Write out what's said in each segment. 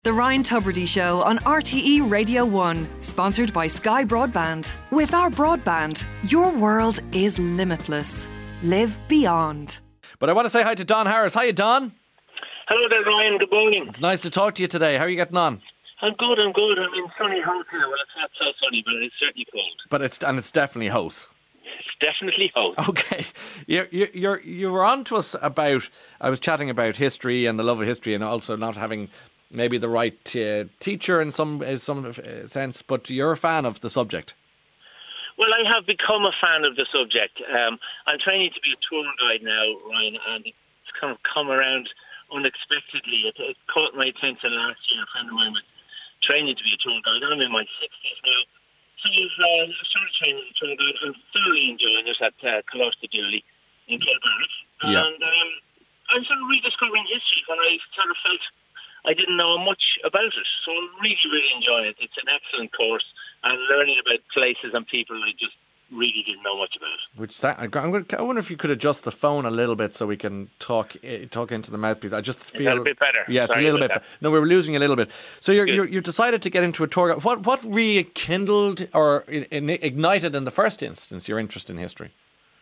The Ryan Tubridy Show on RTE Radio 1, sponsored by Sky Broadband. With our broadband, your world is limitless. Live beyond. But I want to say hi to Don Harris. Hiya, Don. Hello there, Ryan. Good morning. It's nice to talk to you today. How are you getting on? I'm good. I'm in sunny Hoth here. Well, it's not so sunny, but it's certainly cold. But it's definitely Hoth. It's definitely Hoth. Okay. You were on to us about, I was chatting about history and the love of history and also not having maybe the right teacher in some sense, but you're a fan of the subject. Well, I have become a fan of the subject. I'm training to be a tour guide now, Ryan, and it's kind of come around unexpectedly. It caught my attention last year. A friend of mine was training to be a tour guide. I'm in my 60s now. So I started training as a tour guide. I'm thoroughly enjoying it at Coláiste Dooley in Kilbarrack. Yeah. And I'm sort of rediscovering history when I sort of felt I didn't know much about it. So I'm really, really enjoying it. It's an excellent course. And learning about places and people I just really didn't know much about. I wonder if you could adjust the phone a little bit so we can talk into the mouthpiece. I just feel... Is that a bit better? Yeah, it's a little bit better. No, we were losing a little bit. So you decided to get into a tour guide. What rekindled or ignited in the first instance your interest in history?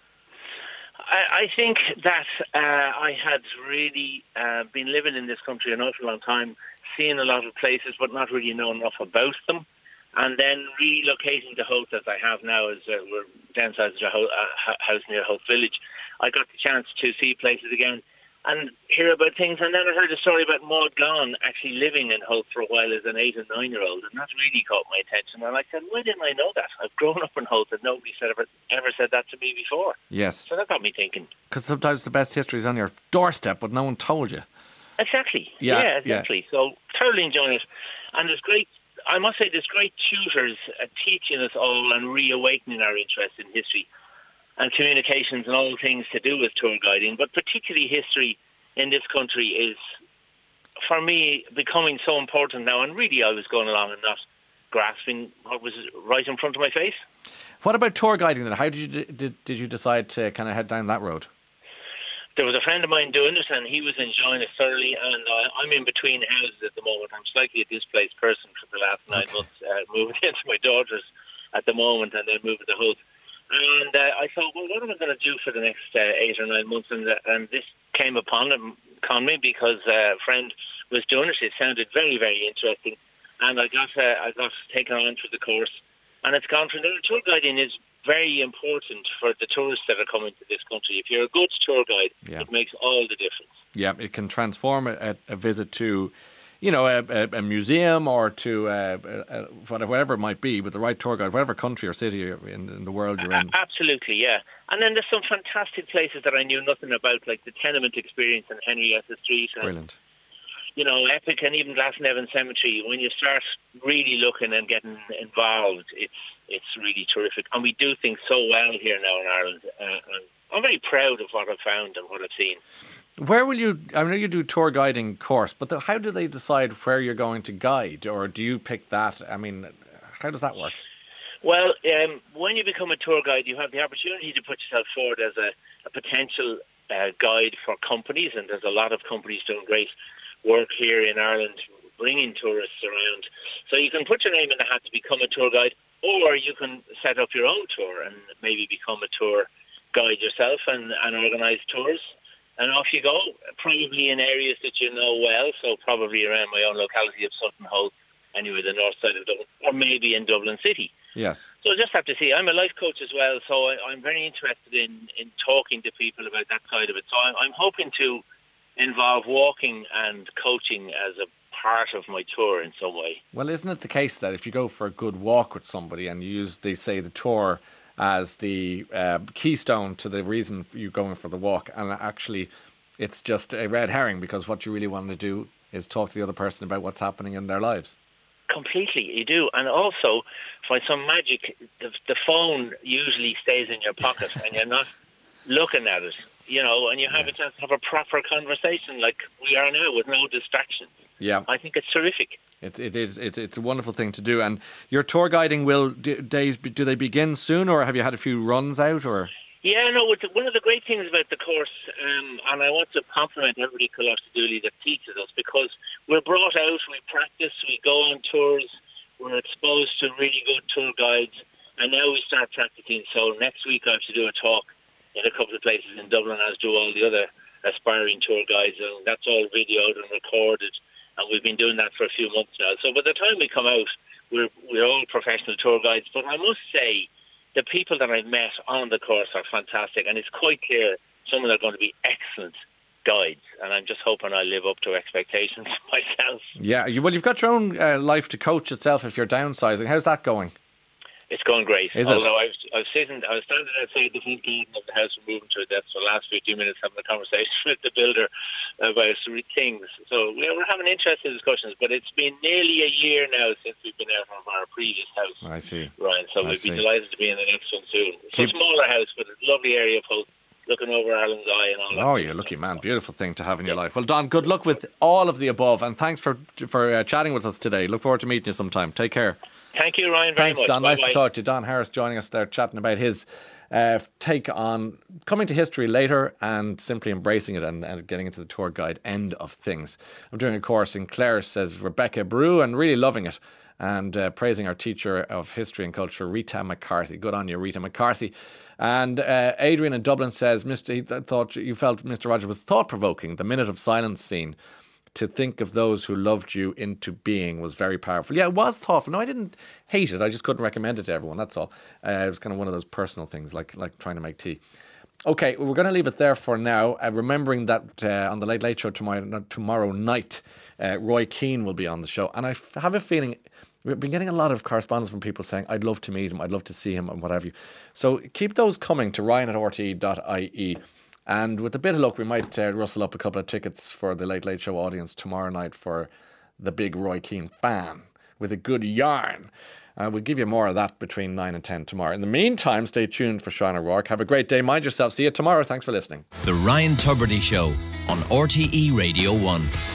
I think that I had really been living in this country an awful long time, seeing a lot of places but not really knowing enough about them. And then relocating to Hoth as I have now, as we're downsized to a house near Hoth Village, I got the chance to see places again and hear about things. And then I heard a story about Maud Gonne actually living in Hoth for a while as an 8 and 9-year-old, and that really caught my attention. And I said, why didn't I know that? I've grown up in Hoth and nobody ever said that to me before. Yes. So that got me thinking. Because sometimes the best history is on your doorstep, but no one told you. Exactly. Yeah, exactly. Yeah. So thoroughly enjoying it. And there's great, I must say, there's great tutors teaching us all and reawakening our interest in history and communications and all things to do with tour guiding, but particularly history in this country is, for me, becoming so important now. And really, I was going along and not grasping what was right in front of my face. What about tour guiding then? How did you decide to kind of head down that road? There was a friend of mine doing it, and he was enjoying it thoroughly. And I'm in between houses at the moment. I'm slightly a displaced person for the last 9 months, moving into my daughter's at the moment, and then moving to Hoth. And I thought, well, what am I going to do for the next 8 or 9 months? And this came upon me because a friend was doing it. It sounded very, very interesting. And I got taken on for the course. And it's gone from there. Tour guiding is very important for the tourists that are coming to this country. If you're a good tour guide, it makes all the difference. Yeah, it can transform a visit to, a museum or to whatever it might be, with the right tour guide, whatever country or city in the world you're in. Absolutely, yeah. And then there's some fantastic places that I knew nothing about, like the tenement experience in Henrietta Street. Brilliant. Epic and even Glasnevin Cemetery. When you start really looking and getting involved, it's really terrific. And we do things so well here now in Ireland. And I'm very proud of what I've found and what I've seen. Where will you, I know you do tour guiding course, but how do they decide where you're going to guide? Or do you pick that? I mean, how does that work? Well, when you become a tour guide, you have the opportunity to put yourself forward as a potential guide for companies. And there's a lot of companies doing great work here in Ireland, bringing tourists around. So you can put your name in the hat to become a tour guide, or you can set up your own tour and maybe become a tour guide yourself and organise tours. And off you go, probably in areas that you know well, so probably around my own locality of Sutton Hoth, anyway, the north side of Dublin, or maybe in Dublin City. Yes. So just have to see. I'm a life coach as well, so I'm very interested in talking to people about that side of it. So I'm hoping to involve walking and coaching as a part of my tour in some way. Well, isn't it the case that if you go for a good walk with somebody and you use, they say, the tour as the keystone to the reason for you going for the walk, and actually it's just a red herring, because what you really want to do is talk to the other person about what's happening in their lives? Completely, you do. And also, by some magic, the phone usually stays in your pocket and you're not looking at it, and you have a chance to have a proper conversation like we are now with no distractions. Yeah. I think it's terrific. It is. It's a wonderful thing to do. And your tour guiding days, do they begin soon, or have you had a few runs out? Or Yeah, no, one of the great things about the course, and I want to compliment everybody Coláiste Dooley that teaches us, because we're brought out, we practice, we go on tours, we're exposed to really good tour guides, and now we start practicing. So next week I have to do a talk in a couple of places in Dublin, as do all the other aspiring tour guides, and that's all videoed and recorded, and we've been doing that for a few months now. So by the time we come out, we're all professional tour guides, but I must say, the people that I've met on the course are fantastic, and it's quite clear some of them are going to be excellent guides, and I'm just hoping I live up to expectations myself. Yeah, well, you've got your own life to coach itself if you're downsizing. How's that going? It's going great. Is Although it? I was standing outside the front garden of the house we're moving to that for the last 15 minutes having a conversation with the builder about things. So we're having interesting discussions, but it's been nearly a year now since we've been out of our previous house. I see. Ryan, so we'd be delighted to be in the next one soon. It's a smaller house, but a lovely area of hope, looking over Ireland's Eye and all that. Oh, you're lucky, man. Beautiful thing to have in your life. Well, Don, good luck with all of the above, and thanks for chatting with us today. Look forward to meeting you sometime. Take care. Thank you, Ryan, very much. Thanks, Don. Nice to talk to you. Don Harris joining us there, chatting about his take on coming to history later and simply embracing it and getting into the tour guide end of things. I'm doing a course in Clare, says Rebecca Brew, and really loving it, and praising our teacher of history and culture, Rita McCarthy. Good on you, Rita McCarthy. And Adrian in Dublin says, you felt Mr. Rogers was thought-provoking. The minute of silence scene, to think of those who loved you into being, was very powerful. Yeah, it was thoughtful. No, I didn't hate it. I just couldn't recommend it to everyone. That's all. It was kind of one of those personal things, like trying to make tea. Okay, we're going to leave it there for now. Remembering that on the Late Late Show tomorrow night, Roy Keane will be on the show. And I have a feeling we've been getting a lot of correspondence from people saying, I'd love to meet him, I'd love to see him, and what have you. So keep those coming to ryan@rte.ie. And with a bit of luck, we might rustle up a couple of tickets for the Late Late Show audience tomorrow night for the big Roy Keane fan with a good yarn. We'll give you more of that between 9 and 10 tomorrow. In the meantime, stay tuned for Sean O'Rourke. Have a great day. Mind yourself. See you tomorrow. Thanks for listening. The Ryan Tubridy Show on RTE Radio 1.